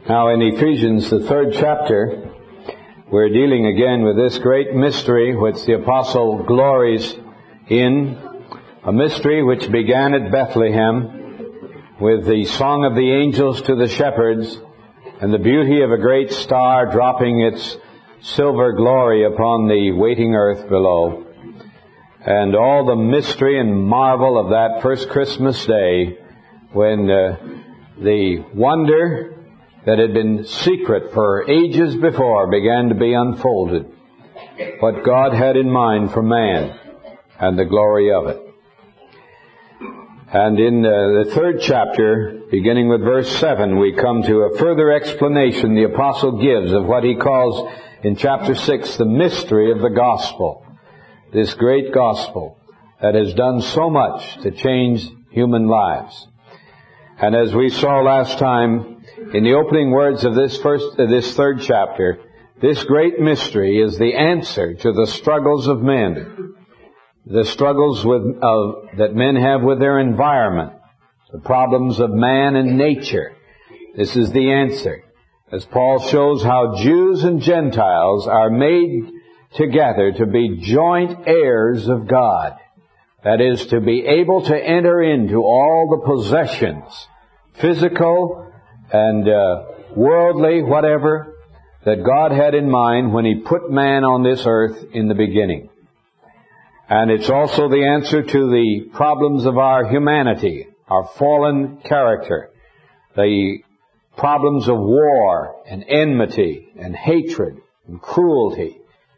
Now in Ephesians, the 3rd chapter, we're dealing again with this great mystery which the apostle glories in, a mystery which began at Bethlehem with the song of the angels to the shepherds and the beauty of a great star dropping its silver glory upon the waiting earth below, and all the mystery and marvel of that first Christmas day when the wonder that had been secret for ages before began to be unfolded. What God had in mind for man and the glory of it. And in the 3rd chapter, beginning with verse 7, we come to a further explanation the apostle gives of what he calls in chapter 6 the mystery of the gospel. This great gospel that has done so much to change human lives. And as we saw last time, in the opening words of this 3rd chapter, this great mystery is the answer to the struggles of men. The struggles that men have with their environment. The problems of man and nature. This is the answer. As Paul shows how Jews and Gentiles are made together to be joint heirs of God. That is, to be able to enter into all the possessions, physical and worldly, whatever, that God had in mind when He put man on this earth in the beginning. And it's also the answer to the problems of our humanity, our fallen character, the problems of war and enmity and hatred and cruelty.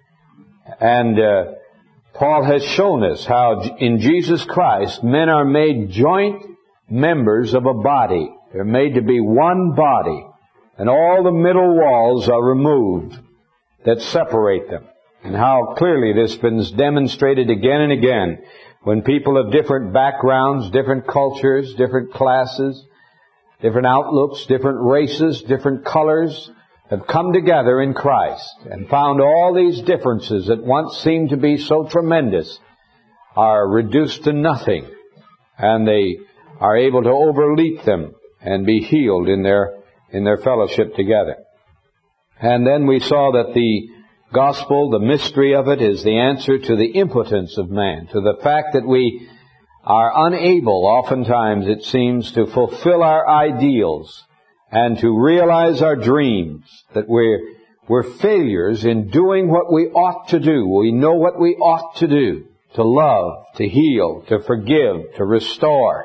And Paul has shown us how in Jesus Christ men are made joint members of a body. They're made to be one body, and all the middle walls are removed that separate them. And how clearly this has been demonstrated again and again when people of different backgrounds, different cultures, different classes, different outlooks, different races, different colors have come together in Christ and found all these differences that once seemed to be so tremendous are reduced to nothing, and they are able to overleap them and be healed in their fellowship together. And then we saw that the gospel, the mystery of it, is the answer to the impotence of man, to the fact that we are unable, oftentimes it seems, to fulfill our ideals and to realize our dreams, that we're failures in doing what we ought to do. We know what we ought to do, to love, to heal, to forgive, to restore.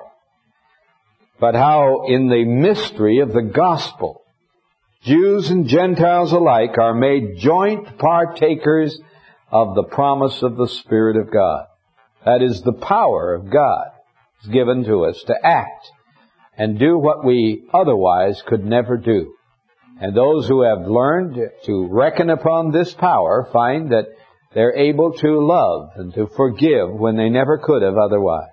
But how in the mystery of the gospel, Jews and Gentiles alike are made joint partakers of the promise of the Spirit of God. That is, the power of God is given to us to act and do what we otherwise could never do. And those who have learned to reckon upon this power find that they're able to love and to forgive when they never could have otherwise.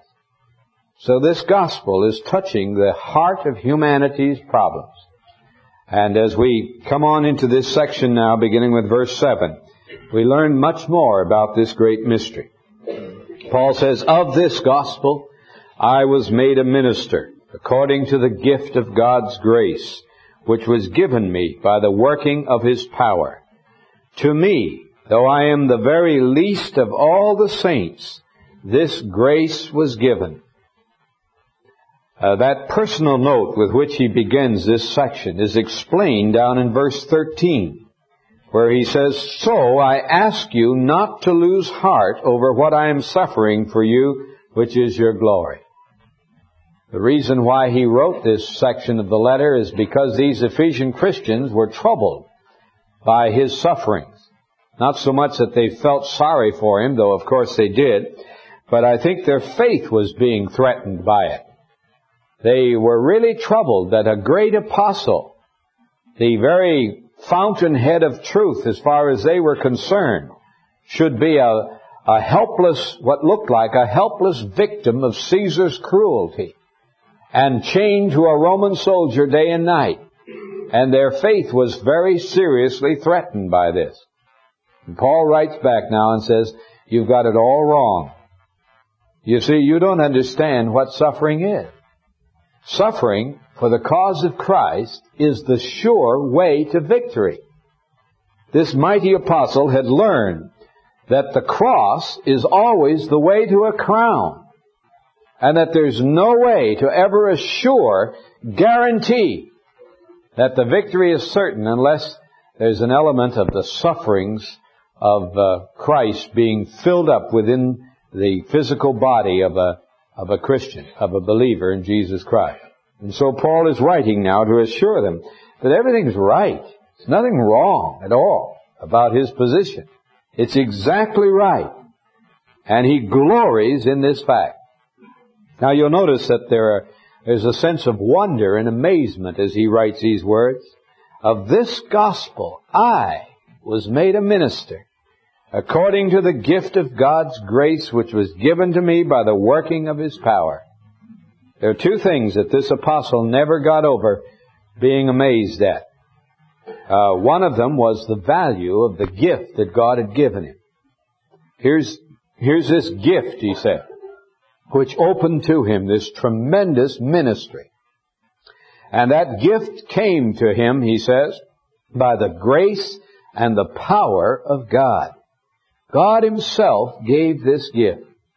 So this gospel is touching the heart of humanity's problems. And as we come on into this section now, beginning with verse 7, we learn much more about this great mystery. Paul says, "Of this gospel I was made a minister, according to the gift of God's grace, which was given me by the working of His power. To me, though I am the very least of all the saints, this grace was given." That personal note with which he begins this section is explained down in verse 13, where he says, "So I ask you not to lose heart over what I am suffering for you, which is your glory." The reason why he wrote this section of the letter is because these Ephesian Christians were troubled by his sufferings. Not so much that they felt sorry for him, though of course they did, but I think their faith was being threatened by it. They were really troubled that a great apostle, the very fountainhead of truth as far as they were concerned, should be a helpless, what looked like a helpless victim of Caesar's cruelty and chained to a Roman soldier day and night. And their faith was very seriously threatened by this. And Paul writes back now and says, "You've got it all wrong. You see, you don't understand what suffering is. Suffering for the cause of Christ is the sure way to victory. This mighty apostle had learned that the cross is always the way to a crown, and that there's no way to ever assure, guarantee, that the victory is certain unless there's an element of the sufferings of Christ being filled up within the physical body of a Christian, of a believer in Jesus Christ. And so Paul is writing now to assure them that everything's right. There's nothing wrong at all about his position. It's exactly right. And he glories in this fact. Now you'll notice that there's a sense of wonder and amazement as he writes these words. Of this gospel I was made a minister, according to the gift of God's grace which was given to me by the working of His power. There are two things that this apostle never got over being amazed at. One of them was the value of the gift that God had given him. Here's this gift, he said, which opened to him this tremendous ministry. And that gift came to him, he says, by the grace and the power of God. God Himself gave this gift.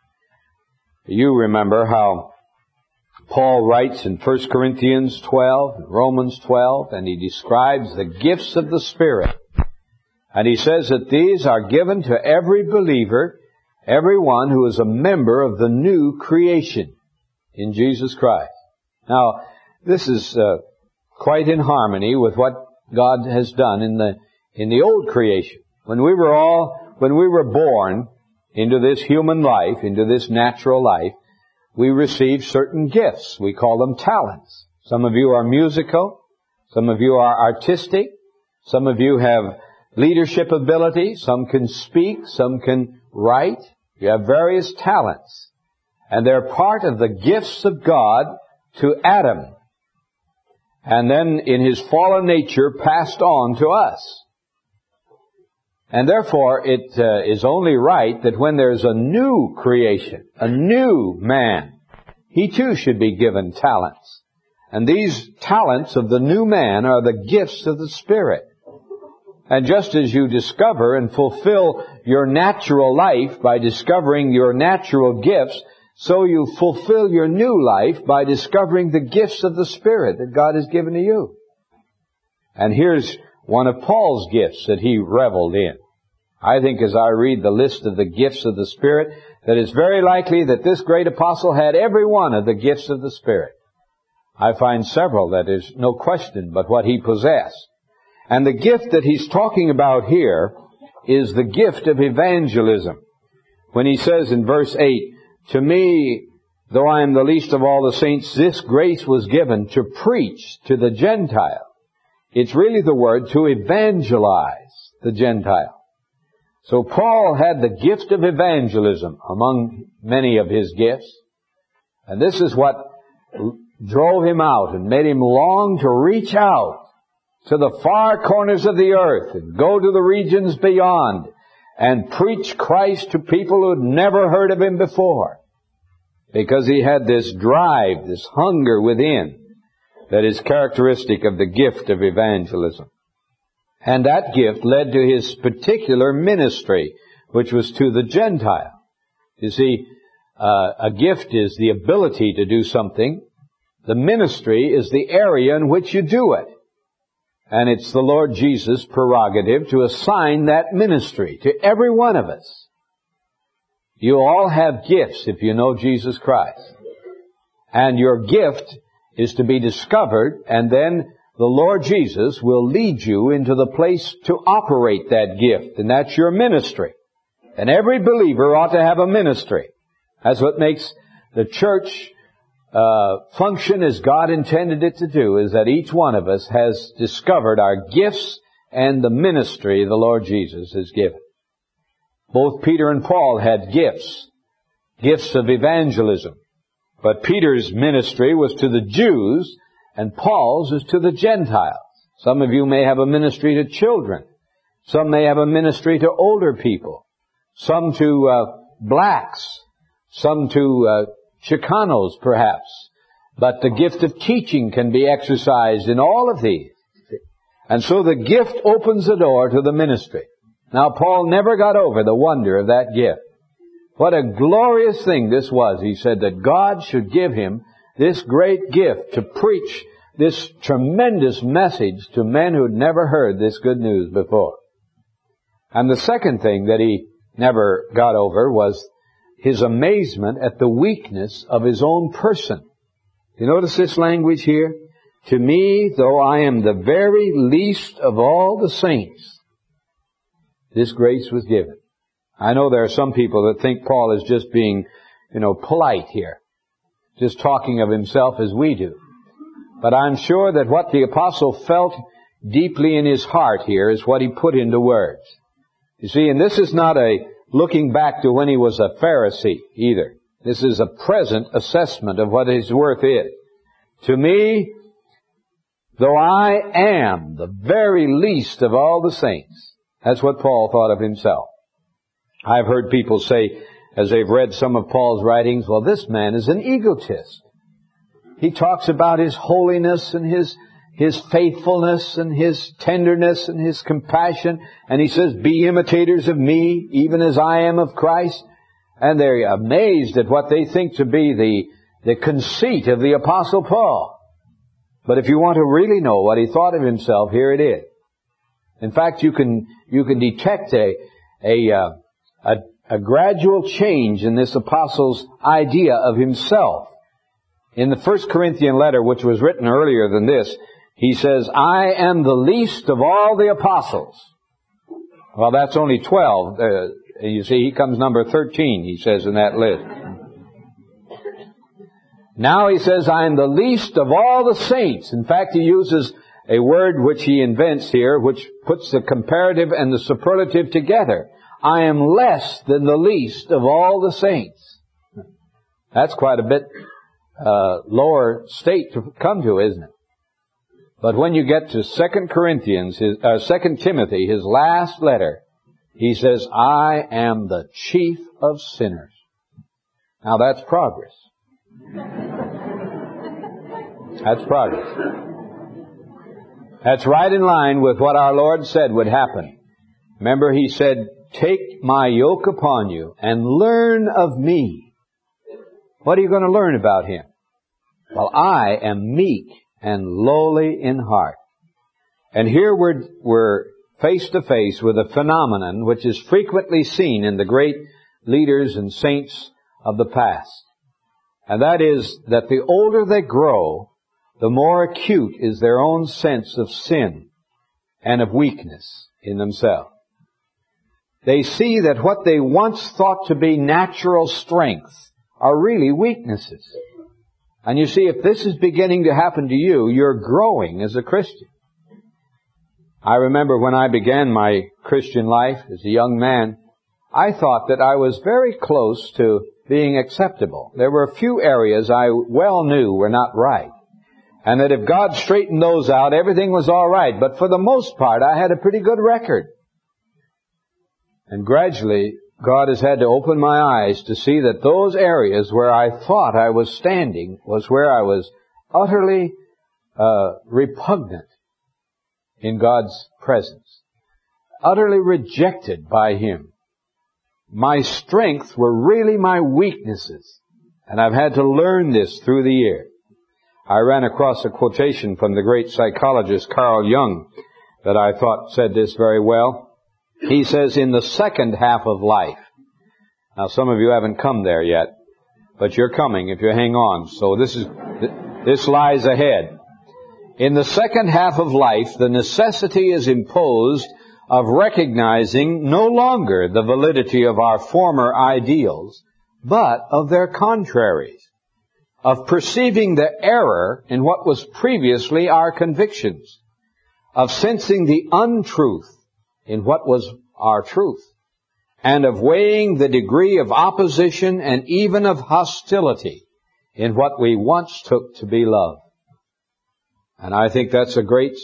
You remember how Paul writes in 1 Corinthians 12, Romans 12, and he describes the gifts of the Spirit. And he says that these are given to every believer, everyone who is a member of the new creation in Jesus Christ. Now, this is quite in harmony with what God has done in the old creation. When we were born into this human life, into this natural life, we receive certain gifts. We call them talents. Some of you are musical. Some of you are artistic. Some of you have leadership ability. Some can speak. Some can write. You have various talents. And they're part of the gifts of God to Adam. And then in his fallen nature passed on to us. And therefore it is only right that when there's a new creation, a new man, he too should be given talents. And these talents of the new man are the gifts of the Spirit. And just as you discover and fulfill your natural life by discovering your natural gifts, so you fulfill your new life by discovering the gifts of the Spirit that God has given to you. And here's one of Paul's gifts that he reveled in. I think as I read the list of the gifts of the Spirit, that it's very likely that this great apostle had every one of the gifts of the Spirit. I find several that is no question but what he possessed. And the gift that he's talking about here is the gift of evangelism. When he says in verse 8, to me, though I am the least of all the saints, this grace was given to preach to the Gentile. It's really the word to evangelize the Gentile. So Paul had the gift of evangelism among many of his gifts. And this is what drove him out and made him long to reach out to the far corners of the earth and go to the regions beyond and preach Christ to people who had never heard of Him before. Because he had this drive, this hunger within that is characteristic of the gift of evangelism. And that gift led to his particular ministry, which was to the Gentile. You see, a gift is the ability to do something. The ministry is the area in which you do it. And it's the Lord Jesus' prerogative to assign that ministry to every one of us. You all have gifts if you know Jesus Christ. And your gift is to be discovered, and then the Lord Jesus will lead you into the place to operate that gift, and that's your ministry. And every believer ought to have a ministry. That's what makes the church function as God intended it to do, is that each one of us has discovered our gifts and the ministry the Lord Jesus has given. Both Peter and Paul had gifts of evangelism. But Peter's ministry was to the Jews, and Paul's is to the Gentiles. Some of you may have a ministry to children. Some may have a ministry to older people. Some to blacks. Some to Chicanos, perhaps. But the gift of teaching can be exercised in all of these. And so the gift opens the door to the ministry. Now, Paul never got over the wonder of that gift. What a glorious thing this was. He said that God should give him this great gift to preach this tremendous message to men who'd never heard this good news before. And the second thing that he never got over was his amazement at the weakness of his own person. You notice this language here? To me, though I am the very least of all the saints, this grace was given. I know there are some people that think Paul is just being, polite here, just talking of himself as we do. But I'm sure that what the apostle felt deeply in his heart here is what he put into words. You see, and this is not a looking back to when he was a Pharisee either. This is a present assessment of what his worth is. To me, though I am the very least of all the saints, that's what Paul thought of himself. I've heard people say, as they've read some of Paul's writings, well, this man is an egotist. He talks about his holiness and his faithfulness and his tenderness and his compassion. And he says, be imitators of me, even as I am of Christ. And they're amazed at what they think to be the conceit of the Apostle Paul. But if you want to really know what he thought of himself, here it is. In fact, you can detect a gradual change in this apostle's idea of himself. In the 1 Corinthian letter, which was written earlier than this, he says, I am the least of all the apostles. Well, that's only 12. You see, he comes number 13, he says in that list. Now he says, I am the least of all the saints. In fact, he uses a word which he invents here, which puts the comparative and the superlative together. I am less than the least of all the saints. That's quite a bit lower state to come to, isn't it? But when you get to 2 Timothy, his last letter, he says, I am the chief of sinners. Now that's progress. That's progress. That's right in line with what our Lord said would happen. Remember, he said, take my yoke upon you and learn of me. What are you going to learn about him? Well, I am meek and lowly in heart. And here we're face to face with a phenomenon which is frequently seen in the great leaders and saints of the past. And that is that the older they grow, the more acute is their own sense of sin and of weakness in themselves. They see that what they once thought to be natural strengths are really weaknesses. And you see, if this is beginning to happen to you, you're growing as a Christian. I remember when I began my Christian life as a young man, I thought that I was very close to being acceptable. There were a few areas I well knew were not right. And that if God straightened those out, everything was all right. But for the most part, I had a pretty good record. And gradually, God has had to open my eyes to see that those areas where I thought I was standing was where I was utterly repugnant in God's presence. Utterly rejected by Him. My strengths were really my weaknesses. And I've had to learn this through the years. I ran across a quotation from the great psychologist Carl Jung that I thought said this very well. He says, in the second half of life, now some of you haven't come there yet, but you're coming if you hang on. So this lies ahead. In the second half of life, the necessity is imposed of recognizing no longer the validity of our former ideals, but of their contraries, of perceiving the error in what was previously our convictions, of sensing the untruth in what was our truth, and of weighing the degree of opposition and even of hostility in what we once took to be love. And I think that's a great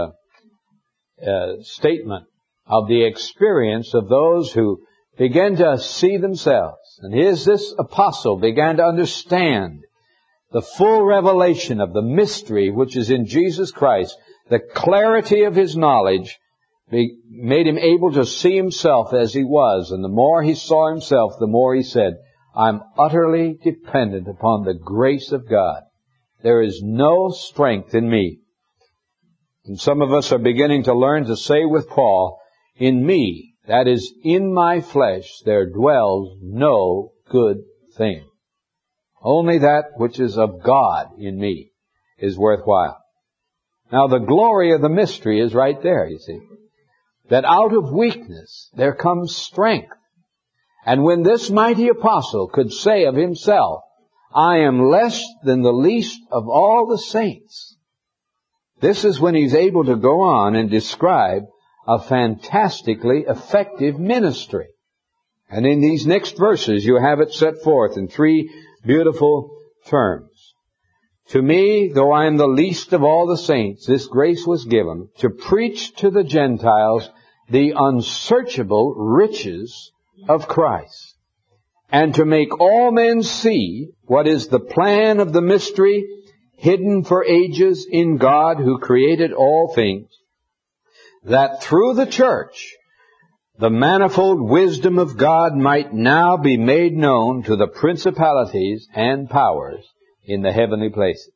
statement of the experience of those who began to see themselves. And this apostle began to understand the full revelation of the mystery which is in Jesus Christ, the clarity of His knowledge, made Him able to see Himself as He was. And the more He saw Himself, the more He said, I'm utterly dependent upon the grace of God. There is no strength in me. And some of us are beginning to learn to say with Paul, in me, that is, in my flesh, there dwells no good thing. Only that which is of God in me is worthwhile. Now the glory of the mystery is right there, you see. That out of weakness there comes strength. And when this mighty apostle could say of himself, I am less than the least of all the saints, this is when he's able to go on and describe a fantastically effective ministry. And in these next verses you have it set forth in 3 beautiful terms. To me, though I am the least of all the saints, this grace was given to preach to the Gentiles the unsearchable riches of Christ, and to make all men see what is the plan of the mystery hidden for ages in God who created all things, that through the church the manifold wisdom of God might now be made known to the principalities and powers in the heavenly places.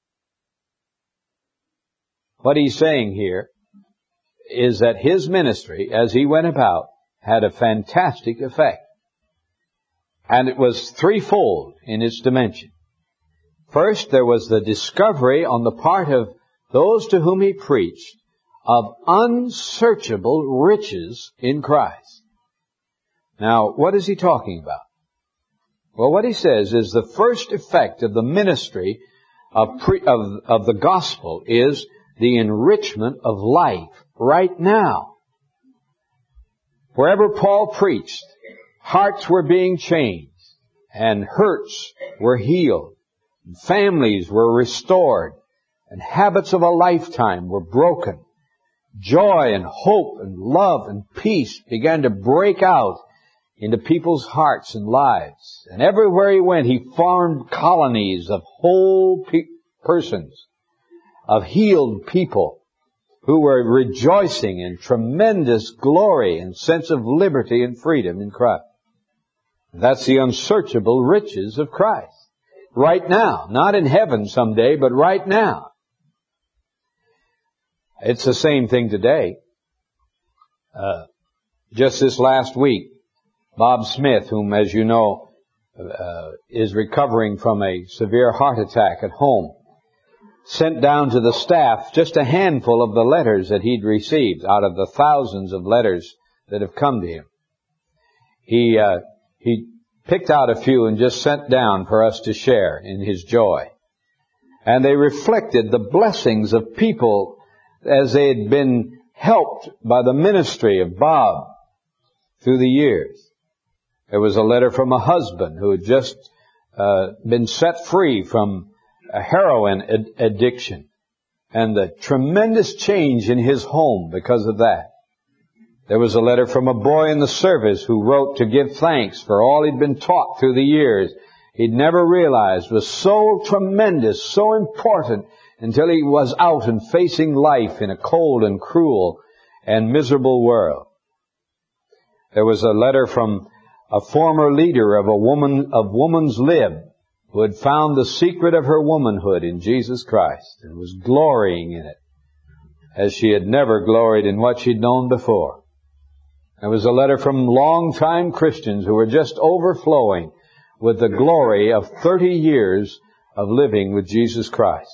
What he's saying here is that his ministry, as he went about, had a fantastic effect. And it was threefold in its dimension. First, there was the discovery on the part of those to whom he preached of unsearchable riches in Christ. Now, what is he talking about? Well, what he says is the first effect of the ministry of the gospel is the enrichment of life right now. Wherever Paul preached, hearts were being changed, and hurts were healed, and families were restored, and habits of a lifetime were broken. Joy and hope and love and peace began to break out into people's hearts and lives. And everywhere he went, he formed colonies of whole persons, of healed people who were rejoicing in tremendous glory and sense of liberty and freedom in Christ. That's the unsearchable riches of Christ. Right now. Not in heaven someday, but right now. It's the same thing today. Just this last week, Bob Smith, whom, as you know, is recovering from a severe heart attack at home, sent down to the staff just a handful of the letters that he'd received out of the thousands of letters that have come to him. He picked out a few and just sent down for us to share in his joy. And they reflected the blessings of people as they had been helped by the ministry of Bob through the years. There was a letter from a husband who had just been set free from a heroin addiction, and the tremendous change in his home because of that. There was a letter from a boy in the service who wrote to give thanks for all he'd been taught through the years. He'd never realized was so tremendous, so important, until he was out and facing life in a cold and cruel and miserable world. There was a letter from a former leader of Woman's Lib, who had found the secret of her womanhood in Jesus Christ and was glorying in it as she had never gloried in what she'd known before. There was a letter from long-time Christians who were just overflowing with the glory of 30 years of living with Jesus Christ.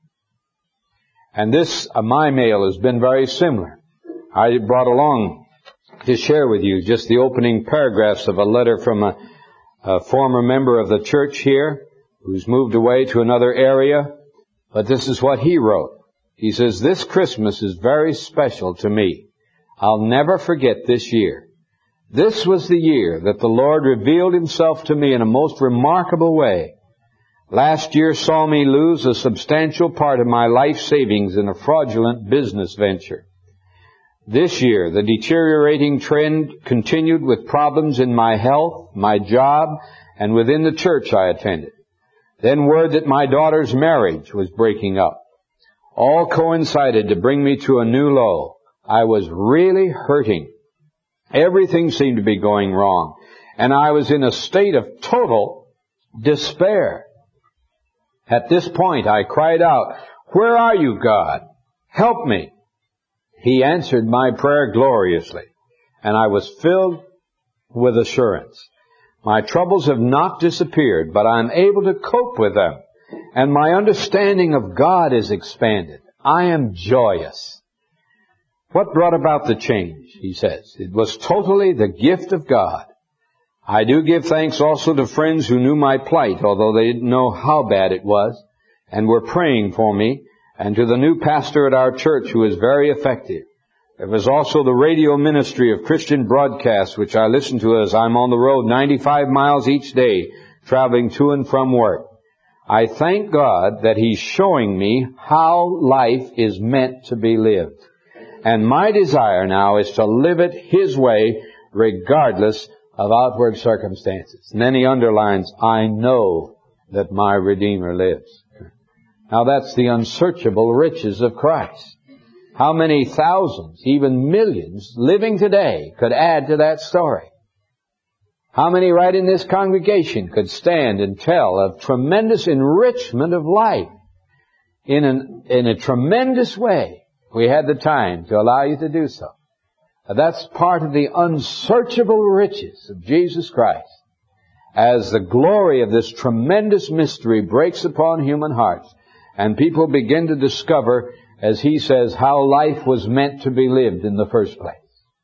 And this, my mail, has been very similar. I brought along to share with you just the opening paragraphs of a letter from a former member of the church here who's moved away to another area. But this is what he wrote. He says, "This Christmas is very special to me. I'll never forget this year. This was the year that the Lord revealed Himself to me in a most remarkable way. Last year saw me lose a substantial part of my life savings in a fraudulent business venture. This year, the deteriorating trend continued with problems in my health, my job, and within the church I attended. Then word that my daughter's marriage was breaking up. All coincided to bring me to a new low. I was really hurting. Everything seemed to be going wrong. And I was in a state of total despair. At this point, I cried out, "Where are you, God? Help me." He answered my prayer gloriously, and I was filled with assurance. My troubles have not disappeared, but I'm able to cope with them, and my understanding of God is expanded. I am joyous. What brought about the change? He says, it was totally the gift of God. I do give thanks also to friends who knew my plight, although they didn't know how bad it was, and were praying for me, and to the new pastor at our church who is very effective. There was also the radio ministry of Christian broadcasts, which I listen to as I'm on the road 95 miles each day, traveling to and from work. I thank God that He's showing me how life is meant to be lived. And my desire now is to live it His way, regardless of outward circumstances. And then he underlines, I know that my Redeemer lives. Now that's the unsearchable riches of Christ. How many thousands, even millions, living today could add to that story? How many right in this congregation could stand and tell of tremendous enrichment of life in a tremendous way? We had the time to allow you to do so. That's part of the unsearchable riches of Jesus Christ. As the glory of this tremendous mystery breaks upon human hearts, and people begin to discover, as he says, how life was meant to be lived in the first place.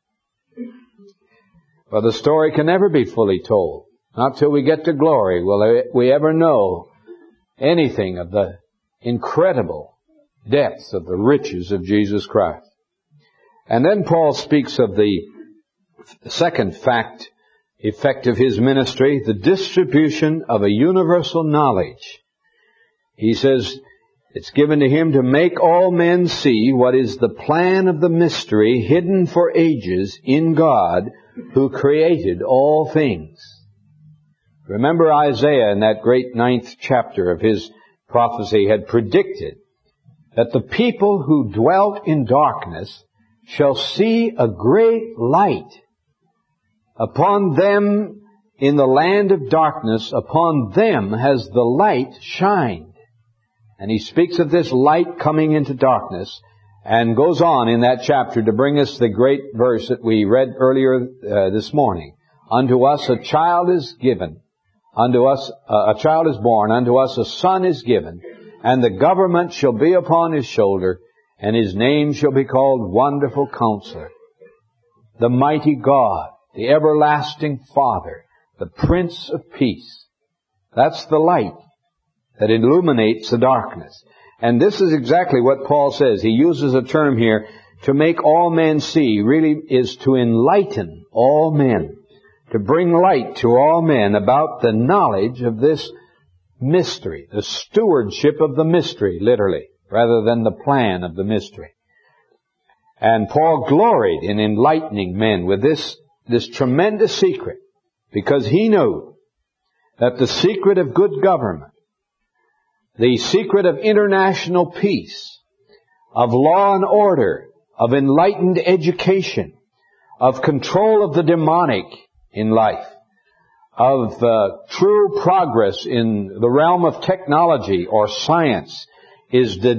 Well, the story can never be fully told. Not till we get to glory will we ever know anything of the incredible depths of the riches of Jesus Christ. And then Paul speaks of the second effect of his ministry, the distribution of a universal knowledge. He says, it's given to him to make all men see what is the plan of the mystery hidden for ages in God who created all things. Remember Isaiah in that great 9th chapter of his prophecy had predicted that the people who dwelt in darkness shall see a great light. Upon them in the land of darkness, upon them has the light shined. And he speaks of this light coming into darkness and goes on in that chapter to bring us the great verse that we read earlier this morning. Unto us a child is given, unto us a child is born, unto us a son is given, and the government shall be upon his shoulder, and his name shall be called Wonderful Counselor, the Mighty God, the Everlasting Father, the Prince of Peace. That's the light that illuminates the darkness. And this is exactly what Paul says. He uses a term here, to make all men see, really is to enlighten all men, to bring light to all men about the knowledge of this mystery, the stewardship of the mystery, literally, rather than the plan of the mystery. And Paul gloried in enlightening men with this tremendous secret, because he knew that the secret of good government, the secret of international peace, of law and order, of enlightened education, of control of the demonic in life, of true progress in the realm of technology or science, is due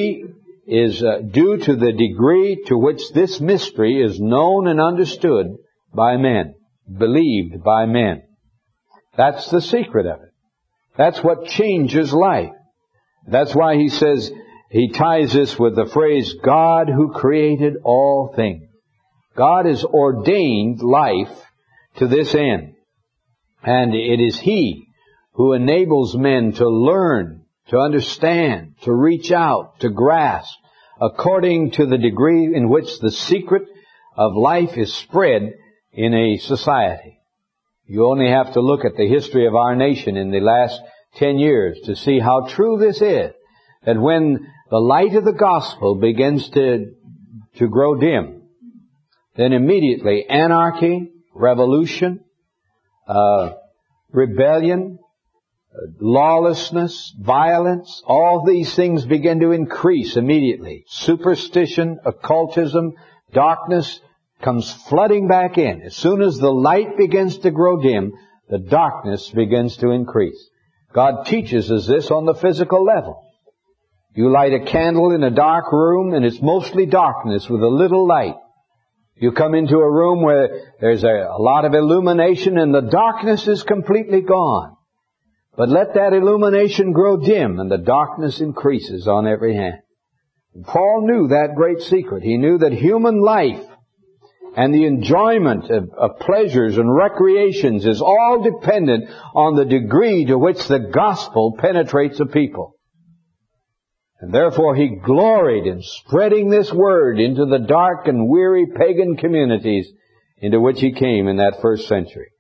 to the degree to which this mystery is known and understood by men, believed by men. That's the secret of it. That's what changes life. That's why he says, he ties this with the phrase, God who created all things. God has ordained life to this end. And it is He who enables men to learn, to understand, to reach out, to grasp, according to the degree in which the secret of life is spread in a society. You only have to look at the history of our nation in the last 10 years to see how true this is. That when the light of the gospel begins to grow dim, then immediately anarchy, revolution, rebellion, lawlessness, violence, all these things begin to increase immediately. Superstition, occultism, darkness comes flooding back in. As soon as the light begins to grow dim, the darkness begins to increase. God teaches us this on the physical level. You light a candle in a dark room and it's mostly darkness with a little light. You come into a room where there's a lot of illumination and the darkness is completely gone. But let that illumination grow dim and the darkness increases on every hand. Paul knew that great secret. He knew that human life and the enjoyment of pleasures and recreations is all dependent on the degree to which the gospel penetrates a people. And therefore he gloried in spreading this word into the dark and weary pagan communities into which he came in that first century.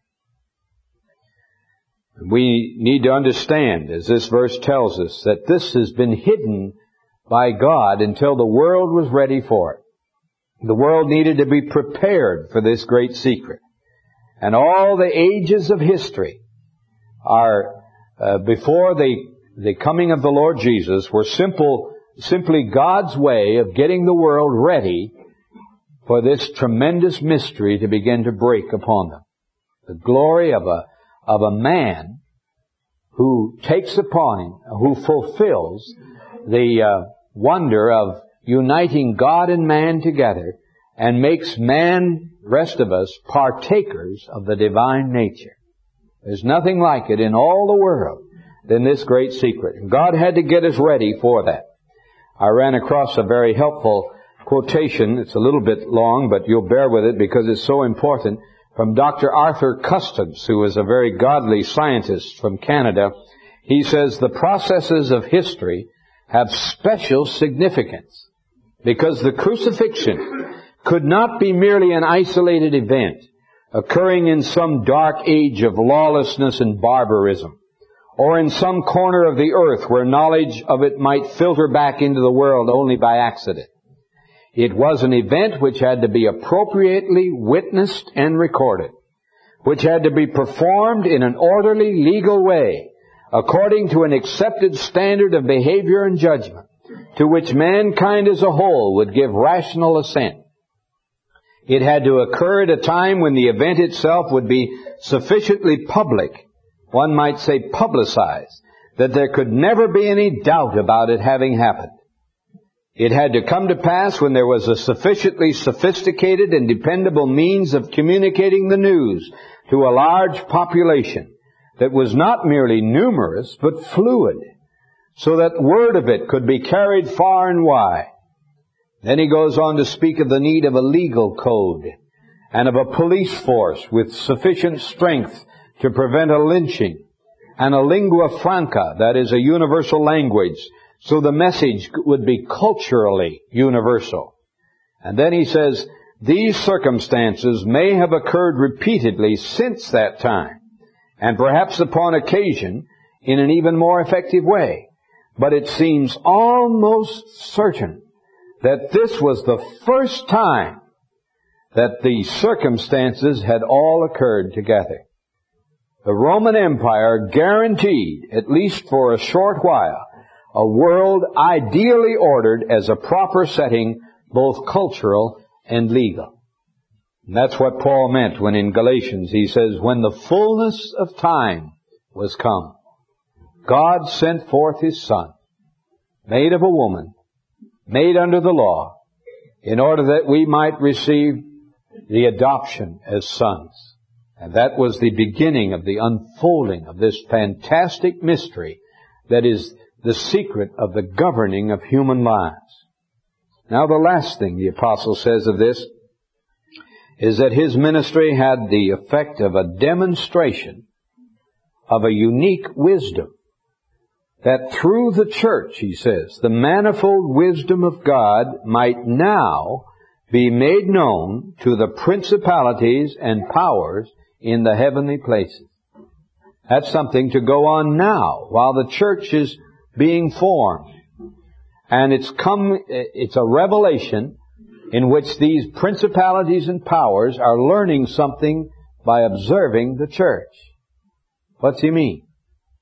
We need to understand, as this verse tells us, that this has been hidden by God until the world was ready for it. The world needed to be prepared for this great secret. And all the ages of history are, before the coming of the Lord Jesus, were simply God's way of getting the world ready for this tremendous mystery to begin to break upon them. The glory of a man who takes upon him, who fulfills the wonder of uniting God and man together and makes man, rest of us, partakers of the divine nature. There's nothing like it in all the world than this great secret. And God had to get us ready for that. I ran across a very helpful quotation. It's a little bit long, but you'll bear with it because it's so important. From Dr. Arthur Custance, who is a very godly scientist from Canada. He says, the processes of history have special significance because the crucifixion could not be merely an isolated event occurring in some dark age of lawlessness and barbarism, or in some corner of the earth where knowledge of it might filter back into the world only by accident. It was an event which had to be appropriately witnessed and recorded, which had to be performed in an orderly, legal way, according to an accepted standard of behavior and judgment, to which mankind as a whole would give rational assent. It had to occur at a time when the event itself would be sufficiently public, one might say publicized, that there could never be any doubt about it having happened. It had to come to pass when there was a sufficiently sophisticated and dependable means of communicating the news to a large population that was not merely numerous, but fluid, so that word of it could be carried far and wide. Then he goes on to speak of the need of a legal code and of a police force with sufficient strength to prevent a lynching, and a lingua franca, that is a universal language, so the message would be culturally universal. And then he says, these circumstances may have occurred repeatedly since that time, and perhaps upon occasion in an even more effective way. But it seems almost certain that this was the first time that the circumstances had all occurred together. The Roman Empire guaranteed, at least for a short while, a world ideally ordered as a proper setting, both cultural and legal. And that's what Paul meant when in Galatians he says, when the fullness of time was come, God sent forth His Son, made of a woman, made under the law, in order that we might receive the adoption as sons. And that was the beginning of the unfolding of this fantastic mystery that is the secret of the governing of human lives. Now the last thing the apostle says of this is that his ministry had the effect of a demonstration of a unique wisdom. That through the church, he says, the manifold wisdom of God might now be made known to the principalities and powers in the heavenly places. That's something to go on now while the church is being formed. And it's a revelation in which these principalities and powers are learning something by observing the church. What's he mean?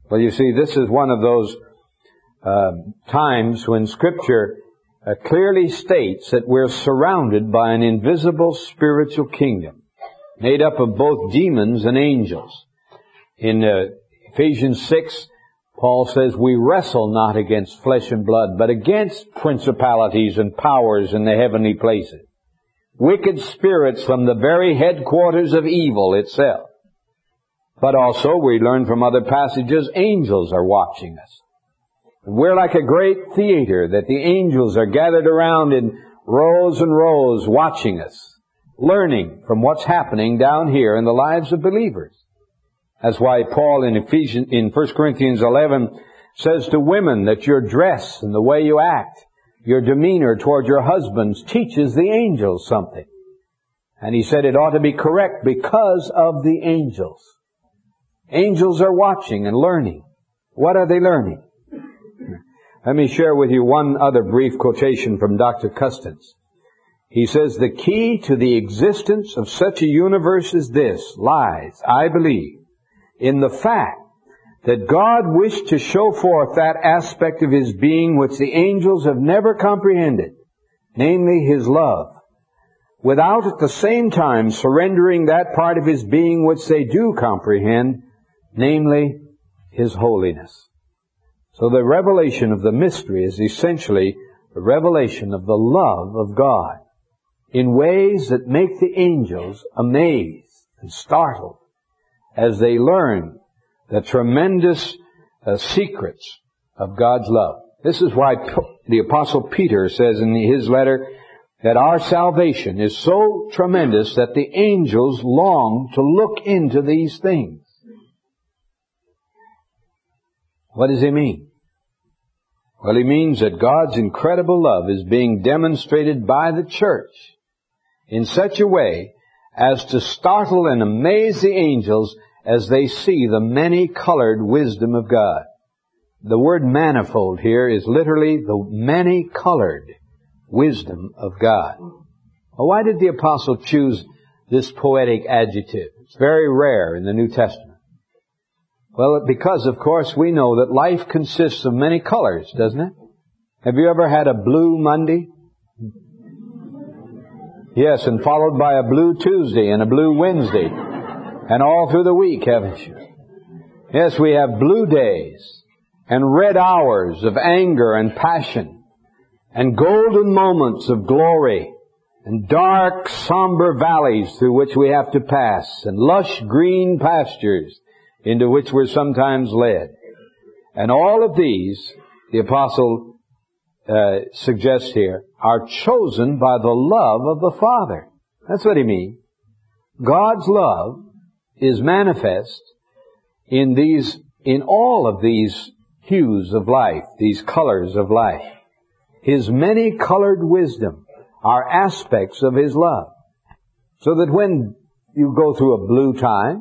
Well, you see, this is one of those times when Scripture clearly states that we're surrounded by an invisible spiritual kingdom made up of both demons and angels. In Ephesians 6, Paul says, we wrestle not against flesh and blood, but against principalities and powers in the heavenly places. Wicked spirits from the very headquarters of evil itself. But also, we learn from other passages, angels are watching us. We're like a great theater that the angels are gathered around in rows and rows watching us, learning from what's happening down here in the lives of believers. That's why Paul in 1 Corinthians 11 says to women that your dress and the way you act, your demeanor toward your husbands teaches the angels something. And he said it ought to be correct because of the angels. Angels are watching and learning. What are they learning? Let me share with you one other brief quotation from Dr. Custance. He says, the key to the existence of such a universe as this lies, I believe, in the fact that God wished to show forth that aspect of His being which the angels have never comprehended, namely His love, without at the same time surrendering that part of His being which they do comprehend, namely His holiness. So the revelation of the mystery is essentially the revelation of the love of God in ways that make the angels amazed and startled as they learn the tremendous secrets of God's love. This is why the Apostle Peter says in his letter that our salvation is so tremendous that the angels long to look into these things. What does he mean? Well, he means that God's incredible love is being demonstrated by the church in such a way as to startle and amaze the angels as they see the many-colored wisdom of God. The word manifold here is literally the many-colored wisdom of God. Well, why did the apostle choose this poetic adjective? It's very rare in the New Testament. Well, because, of course, we know that life consists of many colors, doesn't it? Have you ever had a blue Monday? Yes, and followed by a blue Tuesday and a blue Wednesday. And all through the week, haven't you? Yes, we have blue days and red hours of anger and passion and golden moments of glory and dark, somber valleys through which we have to pass and lush green pastures into which we're sometimes led. And all of these, the apostle suggests here, are chosen by the love of the Father. That's what he means. God's love is manifest in all of these hues of life, these colors of life. His many-colored wisdom are aspects of His love. So that when you go through a blue time,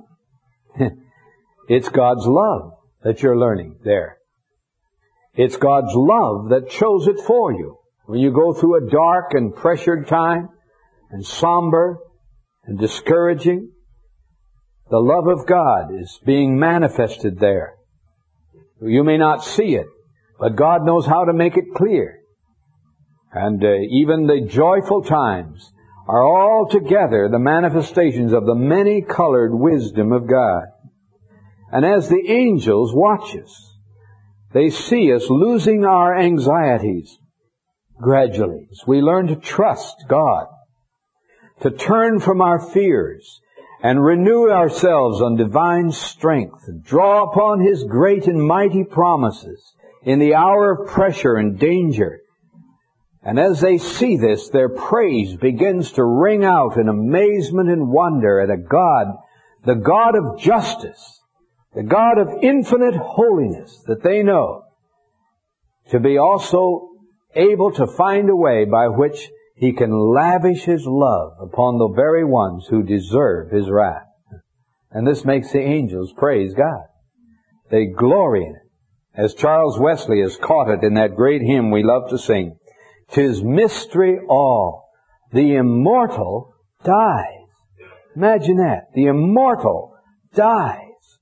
it's God's love that you're learning there. It's God's love that chose it for you. When you go through a dark and pressured time, and somber and discouraging, the love of God is being manifested there. You may not see it, but God knows how to make it clear. And even the joyful times are all together the manifestations of the many-colored wisdom of God. And as the angels watch us, they see us losing our anxieties gradually as we learn to trust God, to turn from our fears and renew ourselves on divine strength and draw upon His great and mighty promises in the hour of pressure and danger. And as they see this, their praise begins to ring out in amazement and wonder at a God, the God of justice, the God of infinite holiness that they know, to be also able to find a way by which He can lavish His love upon the very ones who deserve His wrath. And this makes the angels praise God. They glory in it. As Charles Wesley has caught it in that great hymn we love to sing, "'Tis mystery all, the immortal dies." Imagine that. The immortal dies.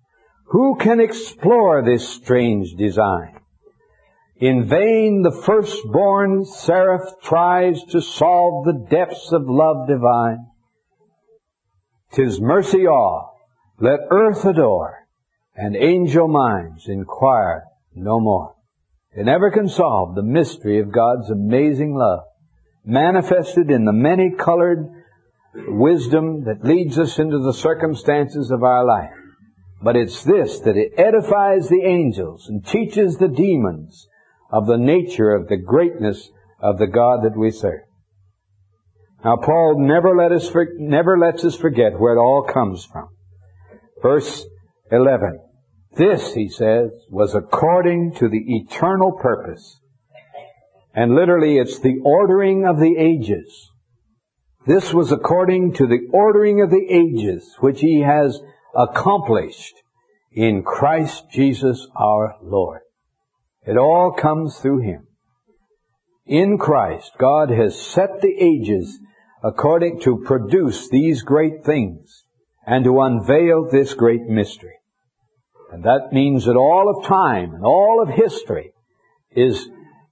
Who can explore this strange design? In vain the firstborn seraph tries to solve the depths of love divine. 'Tis mercy awe, let earth adore, and angel minds inquire no more. They never can solve the mystery of God's amazing love, manifested in the many-colored wisdom that leads us into the circumstances of our life. But it's this, that it edifies the angels and teaches the demons of the nature of the greatness of the God that we serve. Now, Paul never lets us forget where it all comes from. Verse 11. This, he says, was according to the eternal purpose. And literally, it's the ordering of the ages. This was according to the ordering of the ages, which he has accomplished in Christ Jesus our Lord. It all comes through Him. In Christ, God has set the ages according to produce these great things and to unveil this great mystery. And that means that all of time and all of history is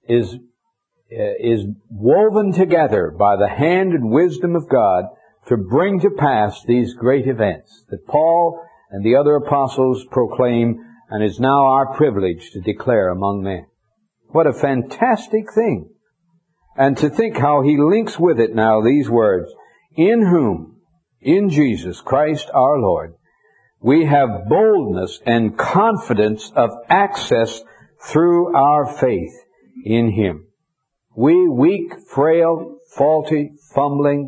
woven together by the hand and wisdom of God to bring to pass these great events that Paul and the other apostles proclaim and is now our privilege to declare among men. What a fantastic thing. And to think how he links with it now these words, in whom, in Jesus Christ our Lord, we have boldness and confidence of access through our faith in Him. We weak, frail, faulty, fumbling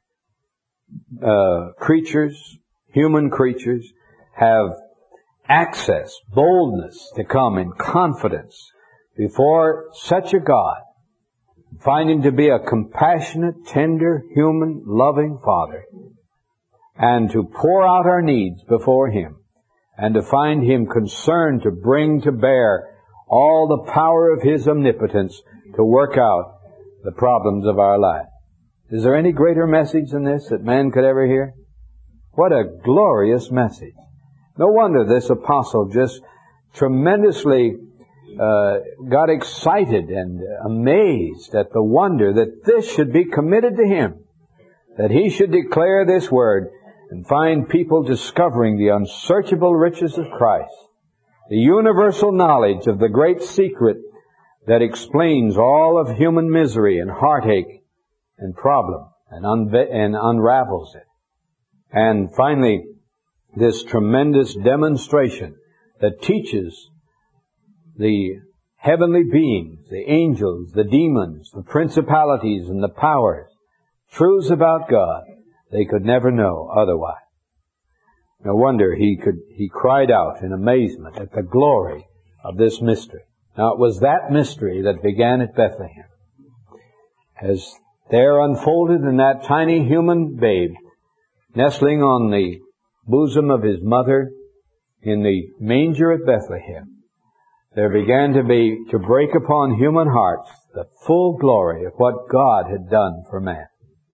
creatures, human creatures, have access, boldness to come in confidence before such a God, find Him to be a compassionate, tender, human, loving Father, and to pour out our needs before Him, and to find Him concerned to bring to bear all the power of His omnipotence to work out the problems of our life. Is there any greater message than this that man could ever hear? What a glorious message. No wonder this apostle just tremendously got excited and amazed at the wonder that this should be committed to him, that he should declare this word and find people discovering the unsearchable riches of Christ, the universal knowledge of the great secret that explains all of human misery and heartache and problem and unravels it. And finally, this tremendous demonstration that teaches the heavenly beings, the angels, the demons, the principalities and the powers, truths about God they could never know otherwise. No wonder he cried out in amazement at the glory of this mystery. Now it was that mystery that began at Bethlehem. As there unfolded in that tiny human babe, nestling on the bosom of his mother in the manger at Bethlehem, there began to break upon human hearts the full glory of what God had done for man.